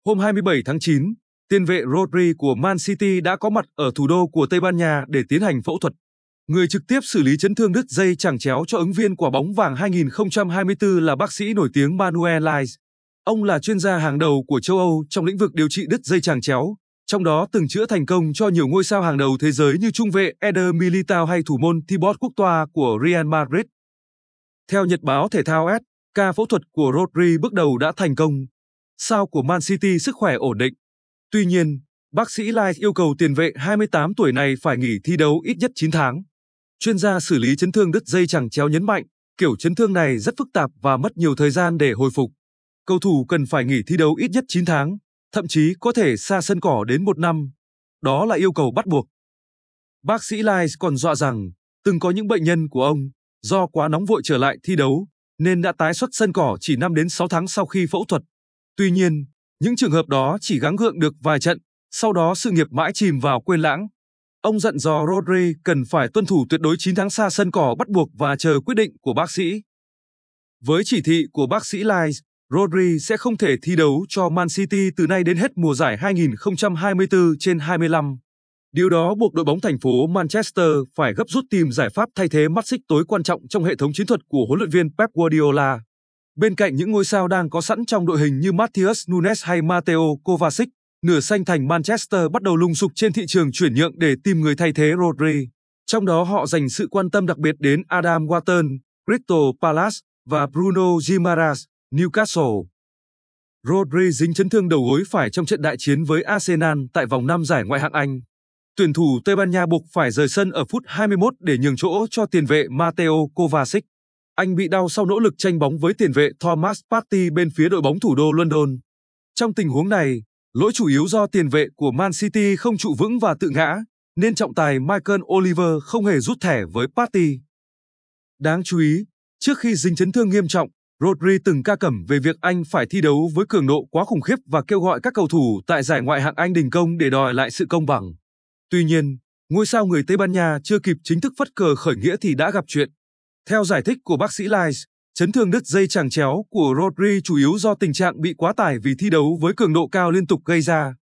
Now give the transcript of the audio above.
Hôm 27 tháng 9, tiền vệ Rodri của Man City đã có mặt ở thủ đô của Tây Ban Nha để tiến hành phẫu thuật. Người trực tiếp xử lý chấn thương đứt dây chằng chéo cho ứng viên quả bóng vàng 2024 là bác sĩ nổi tiếng Manuel Lais. Ông là chuyên gia hàng đầu của châu Âu trong lĩnh vực điều trị đứt dây chằng chéo, trong đó từng chữa thành công cho nhiều ngôi sao hàng đầu thế giới như trung vệ Eder Militao hay thủ môn Thibaut Courtois của Real Madrid. Theo nhật báo thể thao S, ca phẫu thuật của Rodri bước đầu đã thành công. Sao của Man City sức khỏe ổn định. Tuy nhiên, bác sĩ Lais yêu cầu tiền vệ 28 tuổi này phải nghỉ thi đấu ít nhất 9 tháng. Chuyên gia xử lý chấn thương đứt dây chằng chéo nhấn mạnh, kiểu chấn thương này rất phức tạp và mất nhiều thời gian để hồi phục. Cầu thủ cần phải nghỉ thi đấu ít nhất 9 tháng, thậm chí có thể xa sân cỏ đến 1 năm. Đó là yêu cầu bắt buộc. Bác sĩ Lais còn dọa rằng, từng có những bệnh nhân của ông, do quá nóng vội trở lại thi đấu, nên đã tái xuất sân cỏ chỉ 5 đến 6 tháng sau khi phẫu thuật. Tuy nhiên, những trường hợp đó chỉ gắng gượng được vài trận, sau đó sự nghiệp mãi chìm vào quên lãng. Ông dặn dò Rodri cần phải tuân thủ tuyệt đối 9 tháng xa sân cỏ bắt buộc và chờ quyết định của bác sĩ. Với chỉ thị của bác sĩ Lais, Rodri sẽ không thể thi đấu cho Man City từ nay đến hết mùa giải 2024/25. Điều đó buộc đội bóng thành phố Manchester phải gấp rút tìm giải pháp thay thế mắt xích tối quan trọng trong hệ thống chiến thuật của huấn luyện viên Pep Guardiola. Bên cạnh những ngôi sao đang có sẵn trong đội hình như Matheus Nunes hay Mateo Kovacic, nửa xanh thành Manchester bắt đầu lùng sục trên thị trường chuyển nhượng để tìm người thay thế Rodri. Trong đó họ dành sự quan tâm đặc biệt đến Adam Wharton, Crystal Palace và Bruno Guimaraes, Newcastle. Rodri dính chấn thương đầu gối phải trong trận đại chiến với Arsenal tại vòng 5 giải Ngoại hạng Anh. Tuyển thủ Tây Ban Nha buộc phải rời sân ở phút 21 để nhường chỗ cho tiền vệ Mateo Kovacic. Anh bị đau sau nỗ lực tranh bóng với tiền vệ Thomas Partey bên phía đội bóng thủ đô London. Trong tình huống này, lỗi chủ yếu do tiền vệ của Man City không trụ vững và tự ngã, nên trọng tài Michael Oliver không hề rút thẻ với Partey. Đáng chú ý, trước khi dính chấn thương nghiêm trọng, Rodri từng ca cẩm về việc anh phải thi đấu với cường độ quá khủng khiếp và kêu gọi các cầu thủ tại giải Ngoại hạng Anh đình công để đòi lại sự công bằng. Tuy nhiên, ngôi sao người Tây Ban Nha chưa kịp chính thức phất cờ khởi nghĩa thì đã gặp chuyện. Theo giải thích của bác sĩ Lais, chấn thương đứt dây chằng chéo của Rodri chủ yếu do tình trạng bị quá tải vì thi đấu với cường độ cao liên tục gây ra.